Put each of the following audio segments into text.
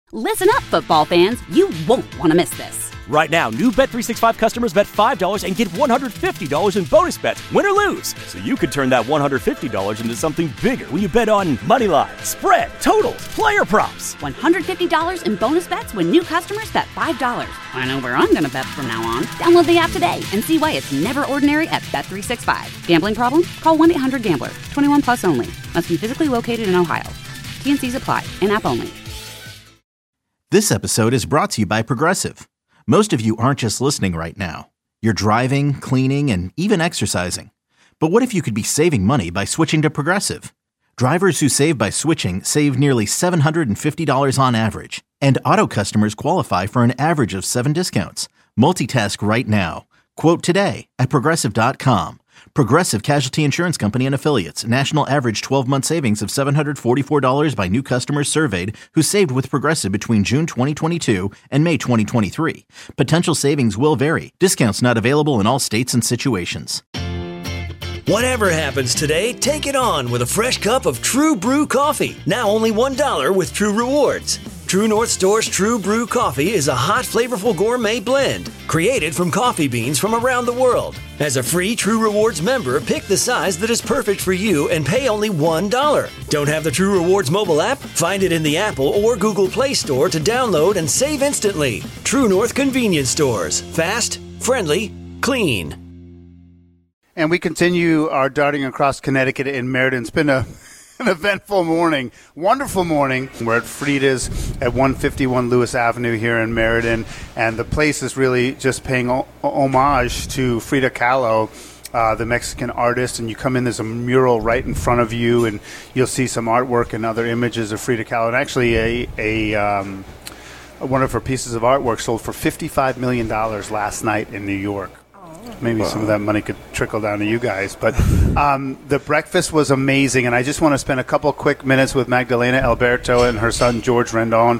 Listen up, football fans. You won't want to miss this. Right now, new Bet365 customers bet $5 and get $150 in bonus bets, win or lose. So you could turn that $150 into something bigger when you bet on money line, spread, totals, player props. $150 in bonus bets when new customers bet $5. I know where I'm going to bet from now on. Download the app today and see why it's never ordinary at Bet365. Gambling problem? Call 1-800-GAMBLER. 21 plus only. Must be physically located in Ohio. T&Cs apply. In-app only. This episode is brought to you by Progressive. Most of you aren't just listening right now. You're driving, cleaning, and even exercising. But what if you could be saving money by switching to Progressive? Drivers who save by switching save nearly $750 on average. And auto customers qualify for an average of 7 discounts. Multitask right now. Quote today at Progressive.com. Progressive Casualty Insurance Company and Affiliates. National average 12-month savings of $744 by new customers surveyed who saved with Progressive between June 2022 and May 2023. Potential savings will vary. Discounts not available in all states and situations. Whatever happens today, take it on with a fresh cup of True Brew coffee. Now only $1 with True Rewards. True North Store's True Brew Coffee is a hot, flavorful gourmet blend created from coffee beans from around the world. As a free True Rewards member, pick the size that is perfect for you and pay only $1. Don't have the True Rewards mobile app? Find it in the Apple or Google Play Store to download and save instantly. True North Convenience Stores. Fast, friendly, clean. And we continue our darting across Connecticut in Meriden. It's been an eventful morning, wonderful morning. We're at Frida's at 151 Lewis Avenue here in Meriden, and the place is really just paying homage to Frida Kahlo, the Mexican artist. And you come in, there's a mural right in front of you, and you'll see some artwork and other images of Frida Kahlo. And actually, one of her pieces of artwork sold for $55 million last night in New York. Maybe some of that money could trickle down to you guys. But the breakfast was amazing, and I just want to spend a couple quick minutes with Magdalena Alberto and her son, George Rendon.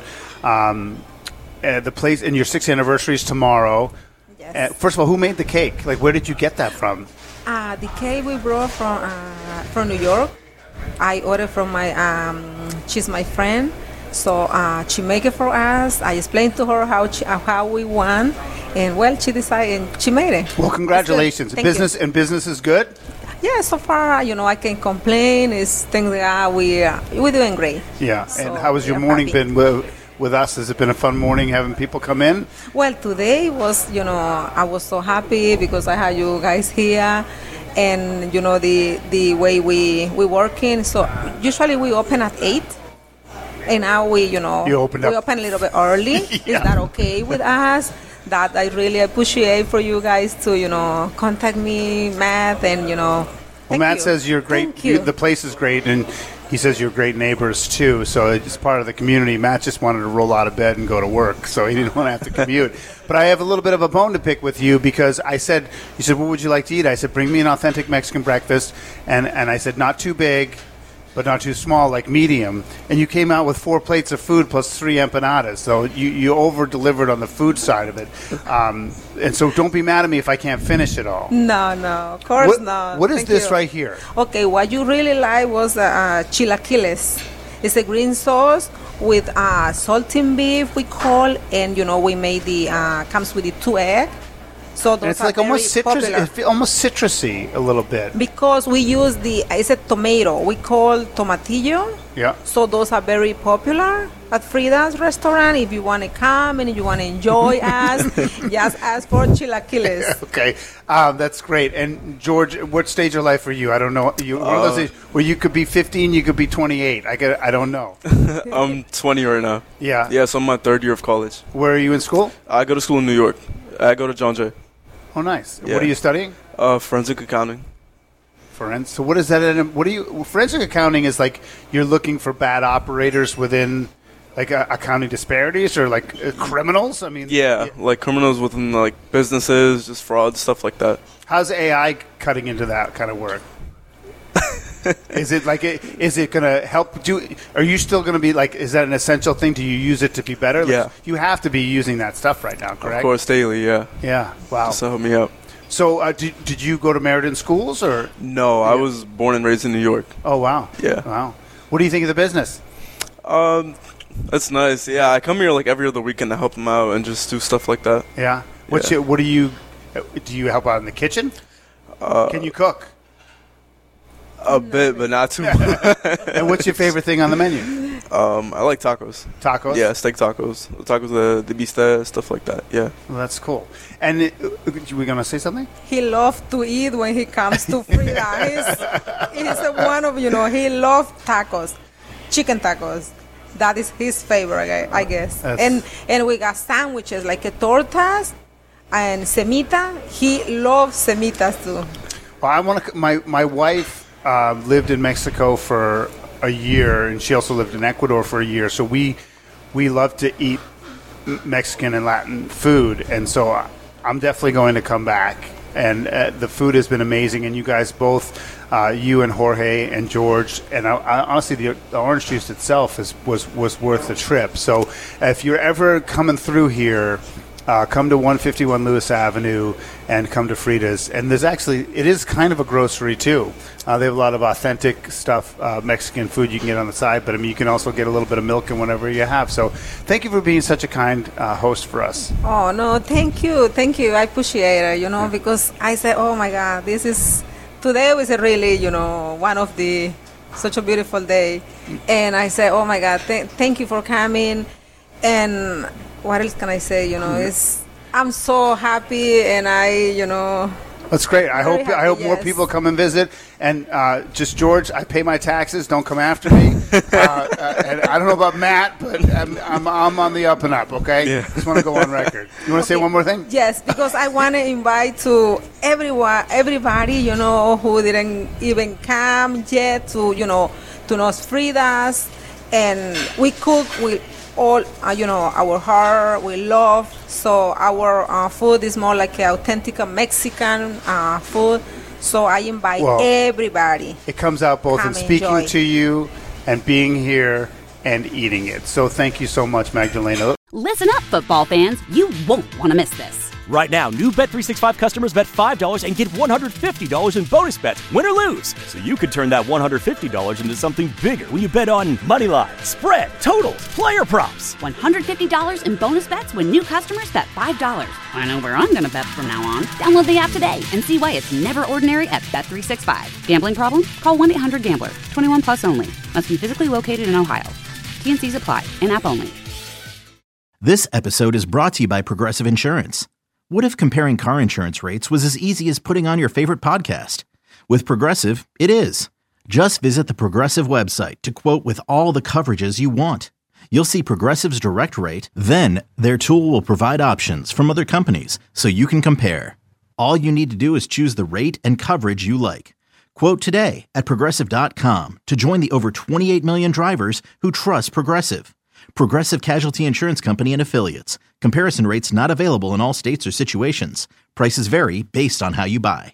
The place, and your 6th anniversary is tomorrow. Yes. First of all, who made the cake? Like, where did you get that from? The cake we brought from New York. I ordered from she's my friend. So she make it for us. I explained to her how we want. And, well, she decided and she made it. Well, congratulations. Business is good? Yeah, so far, I can't complain. It's things that we're doing great. Yeah, so and how has your morning been with us? Has it been a fun morning having people come in? Well, today was, I was so happy because I had you guys here. And, the way we working. So usually we open at 8. And now we open a little bit early. Yeah. Is that okay with us? That I really appreciate for you guys to, contact me, Matt, and, Well, Matt says you're great. The place is great, and he says you're great neighbors, too. So it's part of the community. Matt just wanted to roll out of bed and go to work, so he didn't want to have to commute. But I have a little bit of a bone to pick with you because you said, what would you like to eat? I said, bring me an authentic Mexican breakfast. And I said, not too big, but not too small, like medium. And you came out with 4 plates of food plus 3 empanadas. So you over-delivered on the food side of it. And so don't be mad at me if I can't finish it all. No, of course not. What is this right here? Okay, what you really like was chilaquiles. It's a green sauce with salted beef, we call, and, we made comes with the 2 eggs. So those it's like almost citrusy a little bit. Because we use it's a tomato. We call tomatillo. Yeah. So those are very popular at Frida's restaurant. If you want to come and if you want to enjoy us, just ask for chilaquiles. Okay. That's great. And George, what stage of life are you? I don't know. You one of those days where you could be 15, you could be 28. I don't know. I'm 20 right now. Yeah. Yeah, so I'm in my 3rd year of college. Where are you in school? I go to school in New York. I go to John Jay. Oh, nice. Yeah. What are you studying? Forensic accounting. So what is that? Forensic accounting is like you're looking for bad operators within like accounting disparities or like criminals? I mean, yeah, like criminals within like businesses, just fraud, stuff like that. How's AI cutting into that kind of work? Is it going to help are you still going to be like, is that an essential thing? Do you use it to be better? Yeah. You have to be using that stuff right now, correct? Of course, daily, yeah. Yeah, wow. Just to help me out. So did you go to Meriden schools or? No, I was born and raised in New York. Oh, wow. Yeah. Wow. What do you think of the business? That's nice. Yeah, I come here like every other weekend to help them out and just do stuff like that. Yeah. Do you help out in the kitchen? Can you cook? A bit, but not too much. And what's your favorite thing on the menu? I like tacos. Tacos? Yeah, steak tacos. Tacos de bistec, stuff like that. Yeah. Well, that's cool. And were going to say something? He loves to eat when he comes to Frida. He's one of, he loves tacos, chicken tacos. That is his favorite, I guess. And we got sandwiches like tortas and semita. He loves semitas too. Well, my wife lived in Mexico for a year, and she also lived in Ecuador for a year. So we love to eat Mexican and Latin food, and so I'm definitely going to come back. And the food has been amazing, and you guys both, you and Jorge and George, and I honestly, the orange juice itself was worth the trip. So if you're ever coming through here, come to 151 Lewis Avenue and come to Frida's. And it is kind of a grocery too. They have a lot of authentic stuff, Mexican food you can get on the side, but you can also get a little bit of milk and whatever you have. So thank you for being such a kind host for us. Oh, no, thank you. I appreciate it, because I said, oh my God, today was a really, one of such a beautiful day. And I said, oh my God, thank you for coming. And what else can I say? I'm so happy, and That's great. I hope happy, more yes. people come and visit. And just George, I pay my taxes. Don't come after me. And I don't know about Matt, but I'm on the up and up. Okay. Yeah. Just want to go on record. You want to say one more thing? Yes, because I want to invite to everybody, who didn't even come yet to Nos Fridas, and we cook with all, our heart, we love. So our food is more like authentic Mexican food. So I invite everybody. It comes out both in speaking to you and being here and eating it. So thank you so much, Magdalena. Listen up, football fans. You won't want to miss this. Right now, new Bet365 customers bet $5 and get $150 in bonus bets, win or lose. So you could turn that $150 into something bigger when you bet on money line, spread, totals, player props. $150 in bonus bets when new customers bet $5. I know where I'm going to bet from now on. Download the app today and see why it's never ordinary at Bet365. Gambling problem? Call 1-800-GAMBLER. 21 plus only. Must be physically located in Ohio. T&Cs apply. In-app only. This episode is brought to you by Progressive Insurance. What if comparing car insurance rates was as easy as putting on your favorite podcast? With Progressive, it is. Just visit the Progressive website to quote with all the coverages you want. You'll see Progressive's direct rate, then their tool will provide options from other companies so you can compare. All you need to do is choose the rate and coverage you like. Quote today at Progressive.com to join the over 28 million drivers who trust Progressive. Progressive Casualty Insurance Company and Affiliates. Comparison rates not available in all states or situations. Prices vary based on how you buy.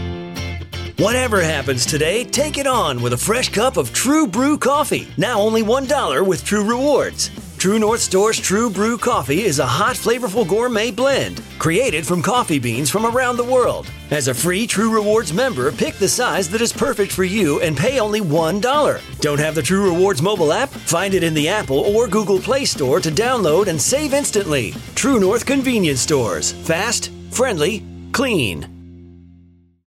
Whatever happens today, take it on with a fresh cup of True Brew coffee. Now only $1 with True Rewards. True North Store's True Brew coffee is a hot, flavorful gourmet blend created from coffee beans from around the world. As a free True Rewards member, pick the size that is perfect for you and pay only $1. Don't have the True Rewards mobile app? Find it in the Apple or Google Play Store to download and save instantly. True North Convenience Stores. Fast, friendly, clean.